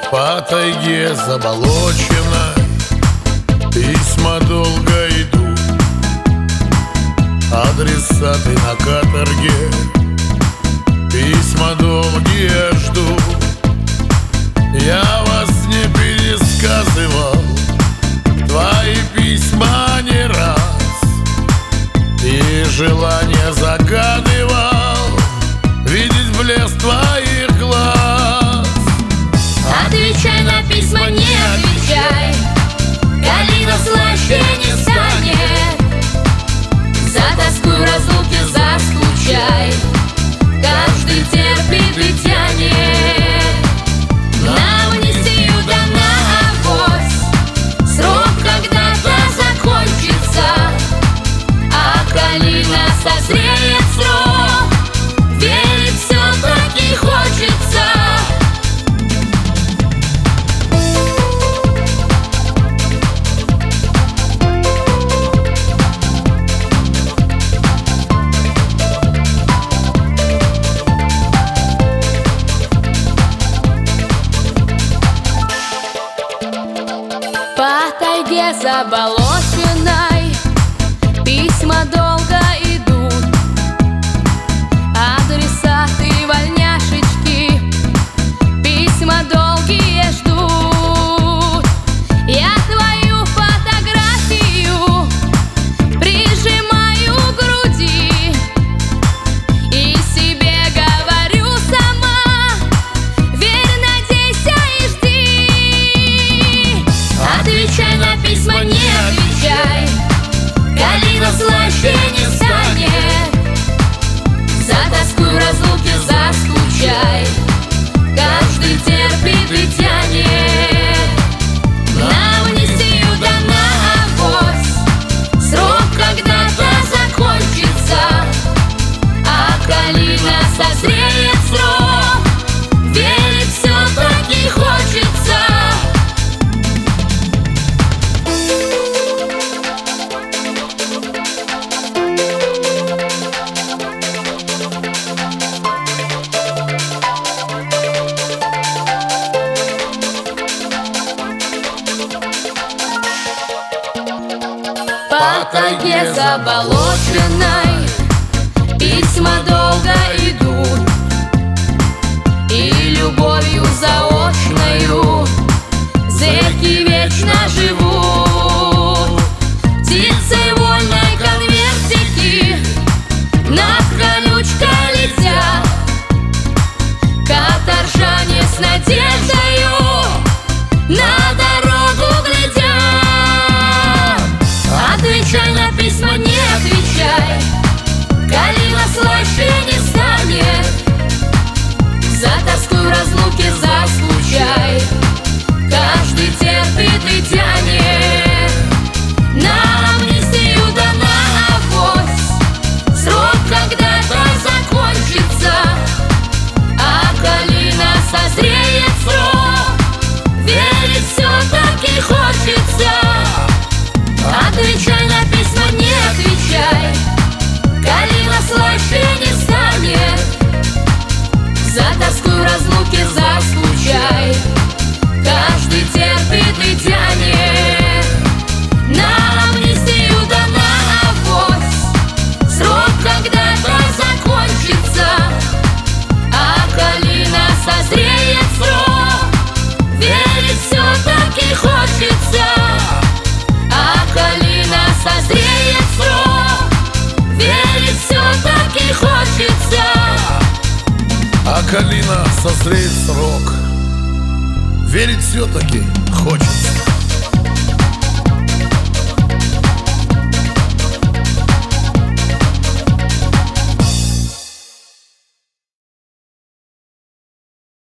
По тайге заболоченной письма долго идут, адресаты на каторге письма долгие ждут. Я вас не пересказывал, твои письма не раз, и желание загадывал видеть блеск твоих глаз. Отвечай на письма, не отвечай, калина слаще не станет. За тоску разлуки заскучай, каждый терпит и тянет. На амнистию да на авось, срок когда-то закончится, а калина созреет срок, верить все-таки хочется. По тайге заболоченной письма долго идут, адресаты вольняшечки письма долгие ждут. Я твою фотографию прижимаю к груди и себе говорю сама: верь, надейся и жди. Отвечай на письма, не отвечай, калина слаще не станет. За тоску разлуки заскучай, каждый терпит и тянет. На амнистию да на авось, срок когда-то закончится, а калина созреет срок, верить все-таки хочется. По тайге заболоченной письма долго идут, и любовью заочною зэки вечно живут. Птицей вольной конвертики над колючкой летят, каторжане с надеждою на дорогу глядят. Отвечай на письма, не отвечай, калина слаще не станет. За тоску разлуки заскучай, каждый терпит и тянет. На амнистию да на авось, срок когда-то закончится, а калина созреет срок, верить все-таки хочется. Отвечай на письма, не отвечай, калина слаще не станет. За тоску разлуки заскучай, каждый терпит и тянет. На амнистию да на авось, срок когда-то закончится, а калина созреет срок, верить все-таки хочется. Калина созреет срок, верить все-таки хочется. А калина созреет срок, верить все-таки хочется.